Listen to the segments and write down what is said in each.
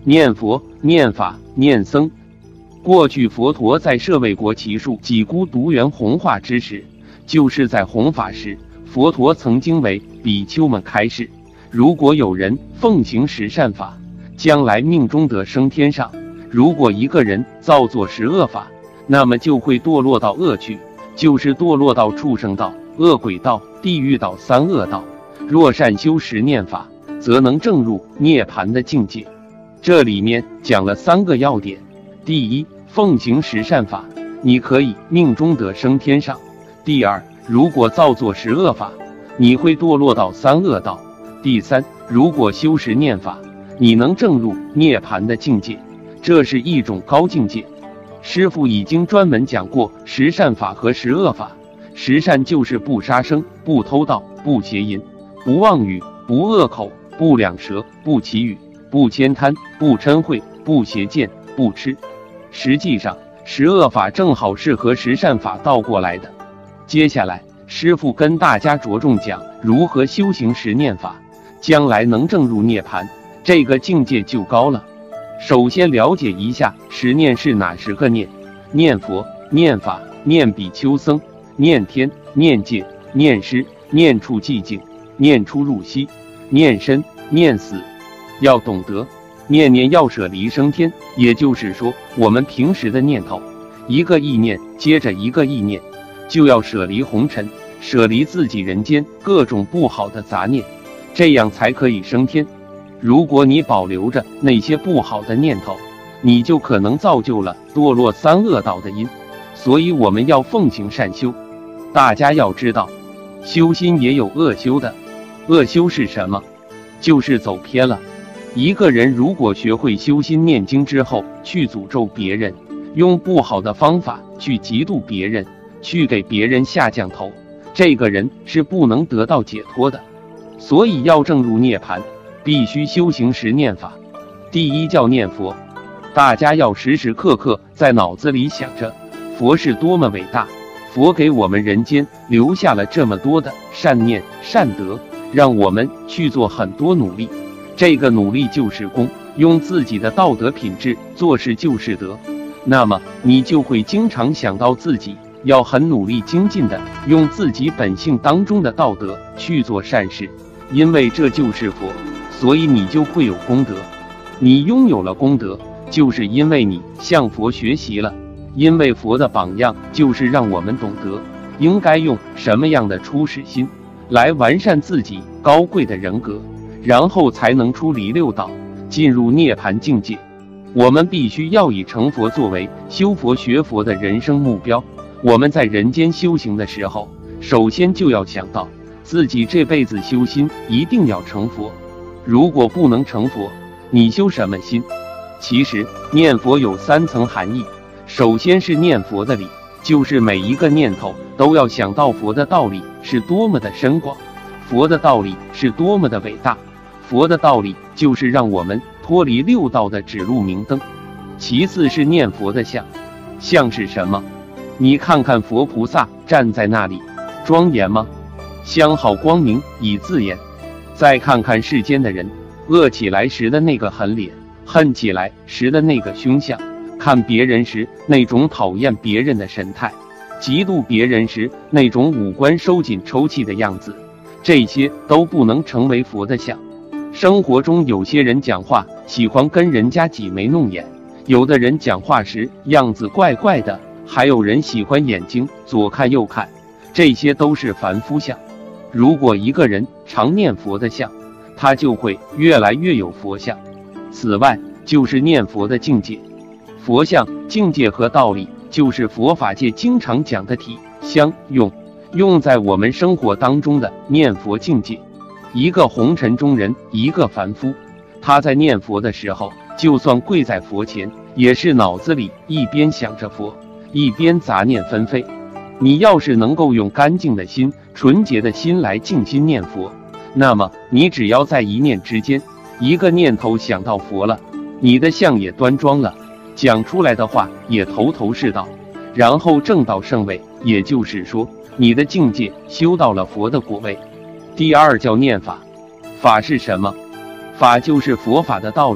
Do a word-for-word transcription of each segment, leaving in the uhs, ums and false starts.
念佛、念法、念僧。过去佛陀在舍卫国祇树几孤独园弘化之时，就是在弘法时，佛陀曾经为比丘们开示，如果有人奉行十善法，将来命中得升天上；如果一个人造作十恶法，那么就会堕落到恶趣，就是堕落到畜生道、恶鬼道、地狱道三恶道。若善修十念法，则能证入涅槃的境界。这里面讲了三个要点：第一，奉行十善法，你可以命中得升天上；第二，如果造作十恶法，你会堕落到三恶道；第三，如果修十念法，你能证入涅槃的境界，这是一种高境界。师父已经专门讲过十善法和十恶法。十善就是不杀生、不偷盗、不邪淫、不妄语、不恶口、不两舌、不绮语、不悭贪、不嗔恚、不邪见、不痴。实际上，十恶法正好是和十善法倒过来的。接下来，师父跟大家着重讲如何修行十念法，将来能证入涅槃，这个境界就高了。首先了解一下十念是哪十个念：念佛、念法、念比丘僧、念天、念戒、念施、念处寂静、念出入息、念身、念死。要懂得，念念要舍离升天，也就是说，我们平时的念头，一个意念接着一个意念，就要舍离红尘，舍离自己人间各种不好的杂念，这样才可以升天。如果你保留着那些不好的念头，你就可能造就了堕落三恶道的因。所以我们要奉行善修。大家要知道，修心也有恶修的。恶修是什么？就是走偏了。一个人如果学会修心念经之后，去诅咒别人，用不好的方法去嫉妒别人，去给别人下降头，这个人是不能得到解脱的。所以要证入涅槃，必须修行十念法。第一叫念佛，大家要时时刻刻在脑子里想着，佛是多么伟大，佛给我们人间留下了这么多的善念、善德，让我们去做很多努力。这个努力就是功，用自己的道德品质做事就是德。那么你就会经常想到自己要很努力精进的用自己本性当中的道德去做善事，因为这就是佛，所以你就会有功德。你拥有了功德，就是因为你向佛学习了，因为佛的榜样就是让我们懂得应该用什么样的初始心来完善自己高贵的人格，然后才能出离六道，进入涅槃境界。我们必须要以成佛作为修佛学佛的人生目标。我们在人间修行的时候，首先就要想到自己这辈子修心一定要成佛。如果不能成佛，你修什么心？其实念佛有三层含义。首先是念佛的理，就是每一个念头都要想到佛的道理是多么的深广，佛的道理是多么的伟大，佛的道理就是让我们脱离六道的指路明灯。其次是念佛的相，相是什么？你看看佛菩萨站在那里，庄严吗？相好光明以自言。再看看世间的人，恶起来时的那个狠脸，恨起来时的那个凶相，看别人时那种讨厌别人的神态，嫉妒别人时那种五官收紧抽泣的样子，这些都不能成为佛的相。生活中有些人讲话喜欢跟人家挤眉弄眼，有的人讲话时样子怪怪的，还有人喜欢眼睛左看右看，这些都是凡夫相。如果一个人常念佛的相，他就会越来越有佛相。此外就是念佛的境界。佛相、境界和道理就是佛法界经常讲的体、相、用，用在我们生活当中的念佛境界。一个红尘中人，一个凡夫，他在念佛的时候，就算跪在佛前，也是脑子里一边想着佛，一边杂念纷飞。你要是能够用干净的心、纯洁的心来静心念佛，那么你只要在一念之间，一个念头想到佛了，你的相也端庄了，讲出来的话也头头是道，然后证到圣位，也就是说你的境界修到了佛的果位。第二叫念法，法是什么？法就是佛法的道理，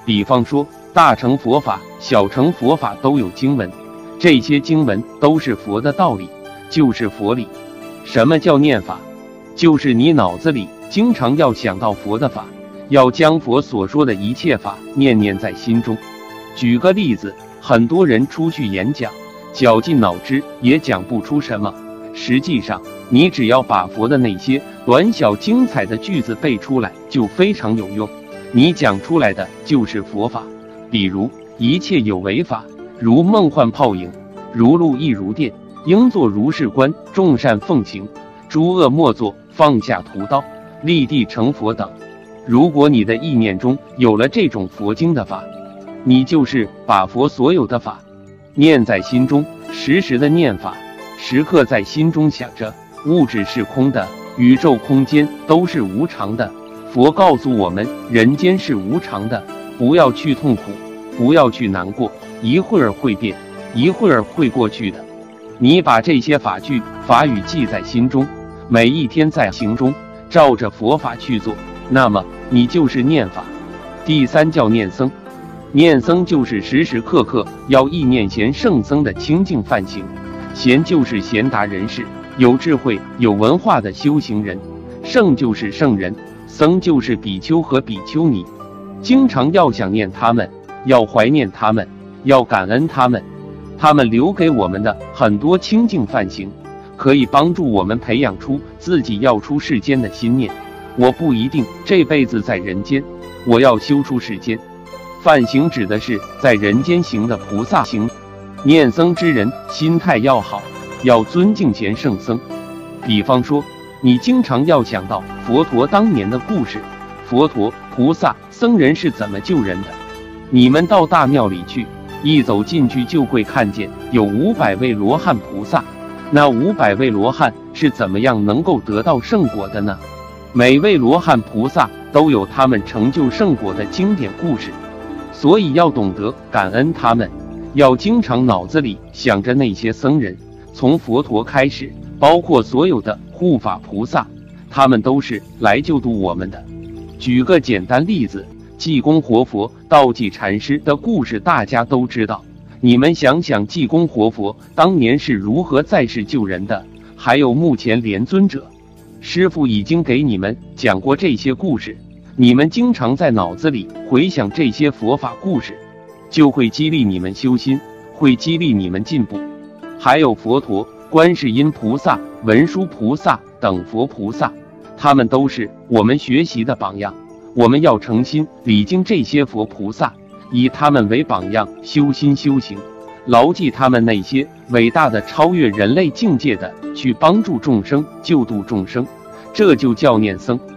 比方说大乘佛法、小乘佛法都有经文，这些经文都是佛的道理，就是佛理。什么叫念法？就是你脑子里经常要想到佛的法，要将佛所说的一切法念念在心中。举个例子，很多人出去演讲，绞尽脑汁也讲不出什么，实际上你只要把佛的那些短小精彩的句子背出来，就非常有用。你讲出来的就是佛法。比如一切有为法，如梦幻泡影，如露亦如电，应作如是观，众善奉行，诸恶莫作，放下屠刀，立地成佛等。如果你的意念中有了这种佛经的法，你就是把佛所有的法念在心中，时时的念法，时刻在心中想着物质是空的，宇宙空间都是无常的。佛告诉我们，人间是无常的，不要去痛苦，不要去难过，一会儿会变，一会儿会过去的。你把这些法句法语记在心中，每一天在行中照着佛法去做，那么你就是念法。第三叫念僧，念僧就是时时刻刻要意念贤圣僧的清净梵行。贤就是贤达人士，有智慧有文化的修行人；圣就是圣人，僧就是比丘和比丘尼。经常要想念他们，要怀念他们，要感恩他们。他们留给我们的很多清净梵行，可以帮助我们培养出自己要出世间的心念。我不一定这辈子在人间，我要修出世间。梵行指的是在人间行的菩萨行。念僧之人心态要好，要尊敬贤圣僧。比方说，你经常要想到佛陀当年的故事，佛陀、菩萨、僧人是怎么救人的。你们到大庙里去，一走进去就会看见有五百位罗汉菩萨。那五百位罗汉是怎么样能够得到圣果的呢？每位罗汉菩萨都有他们成就圣果的经典故事，所以要懂得感恩他们，要经常脑子里想着那些僧人，从佛陀开始，包括所有的护法菩萨，他们都是来救度我们的。举个简单例子，济公活佛、道济禅师的故事大家都知道。你们想想济公活佛当年是如何在世救人的，还有目前莲尊者，师父已经给你们讲过这些故事，你们经常在脑子里回想这些佛法故事，就会激励你们修心，会激励你们进步。还有佛陀、观世音菩萨、文殊菩萨等佛菩萨，他们都是我们学习的榜样。我们要诚心礼敬这些佛菩萨，以他们为榜样修心修行，牢记他们那些伟大的超越人类境界的去帮助众生、救度众生，这就叫念僧。